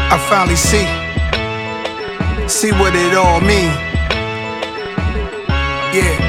I finally see what it all mean. Yeah.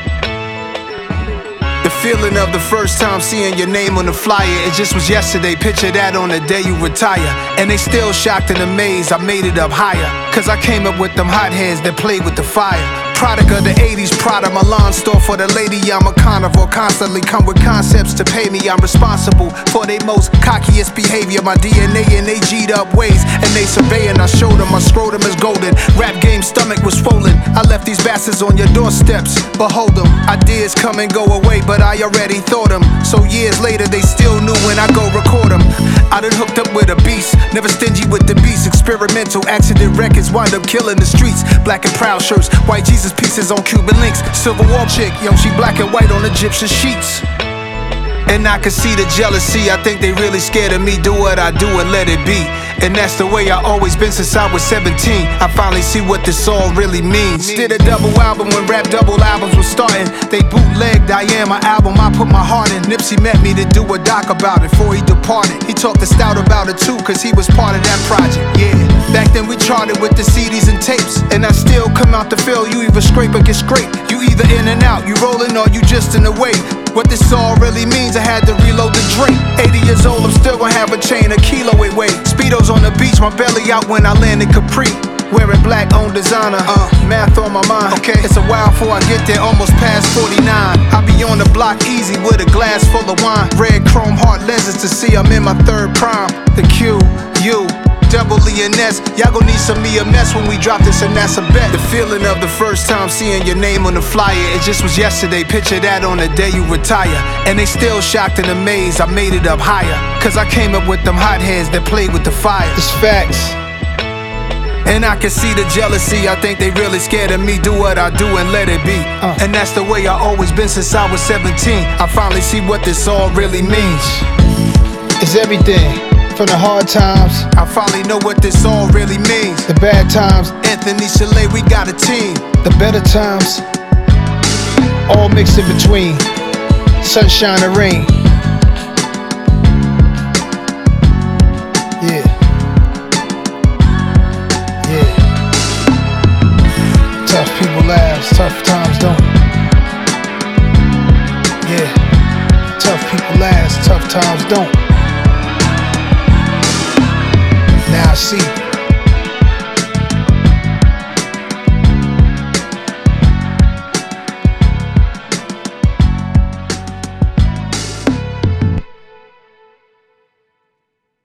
The feeling of the first time seeing your name on the flyer, it just was yesterday. Picture that on the day you retire. And they still shocked and amazed I made it up higher, cause I came up with them hotheads that played with the fire. Product of the 80s, Prada, Milan store for the lady. I'm a carnivore, constantly come with concepts to pay me. I'm responsible for their most cockiest behavior. My DNA and they G'd up ways, and they surveying. I showed them my scrotum is golden. Rap game stomach was swollen. I left these bastards on your doorsteps, behold them. Ideas come and go away, but I already thought them. So years later they still knew when I go record them. I done hooked up with a beast, never stingy with the beast. Experimental accident records wind up killing the streets. Black and proud shirts, white Jesus pieces on Cuban links. Silver War chick, yo, she black and white on Egyptian sheets. And I can see the jealousy, I think they really scared of me. Do what I do and let it be. And that's the way I always been since I was 17. I finally see what this all really means. Did a double album when rap double albums was starting. They bootlegged I Am, my album I put my heart in. Nipsey met me to do a doc about it before he departed. He talked to Stout about it too, cause he was part of that project. Yeah, back then we charted with the CDs and tapes. And I still come out the field, you either scrape or get scraped. You either in and out, you rolling or you just in the way. What this all really means, I had to reload the drink. 80 years old, I'm still gonna have a chain, a kilo it weight. Speedos on the beach, my belly out when I landed Capri. Wearing black on designer, math on my mind. Okay, it's a while before I get there, almost past 49. I be on the block easy with a glass full of wine. Red chrome heart lenses to see I'm in my third prime. The Q, U, double E and S. Y'all gon' need some EMS when we drop this, and that's a bet. The feeling of the first time seeing your name on the flyer, it just was yesterday. Picture that on the day you retire. And they still shocked and amazed I made it up higher, cause I came up with them hotheads that played with the fire. It's facts. And I can see the jealousy, I think they really scared of me. Do what I do and let it be. And that's the way I always been since I was 17. I finally see what this all really means. It's everything. From the hard times, I finally know what this all really means. the bad times, Anthony Chalet, we got a team. the better times, all mixed in between, sunshine and rain. Yeah. Yeah. Tough people laughs, tough times don't. Yeah. Tough people last, tough times don't. Now I see.